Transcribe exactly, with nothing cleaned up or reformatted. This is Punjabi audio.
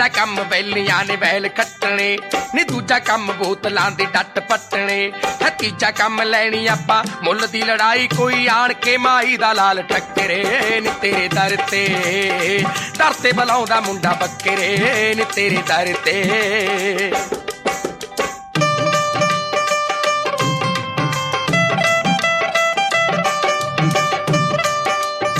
ਪਹਿਲਾ ਕੰਮ ਵੈਲੀਆਂ ਨੇ ਵੈਲ ਖੱਟਣੇ ਨੀ, ਦੂਜਾ ਕੰਮ ਬੋਤਲਾਂ ਦੇ ਡੱਟ ਪੱਟਣੇ ਹੈ, ਤੀਜਾ ਕੰਮ ਲੈਣੀ ਆਪਾਂ ਮੁੱਲ ਦੀ ਲੜਾਈ, ਕੋਈ ਆਣ ਕੇ ਮਾਈ ਦਾ ਲਾਲ ਟੱਕਰੇ ਨੀ ਤੇਰੇ ਦਰ ਤੇ, ਦਰ ਤੇ ਬੁਲਾਉਂਦਾ ਮੁੰਡਾ ਬੱਕਰੇ ਨੀ ਤੇਰੇ ਦਰ ਤੇ।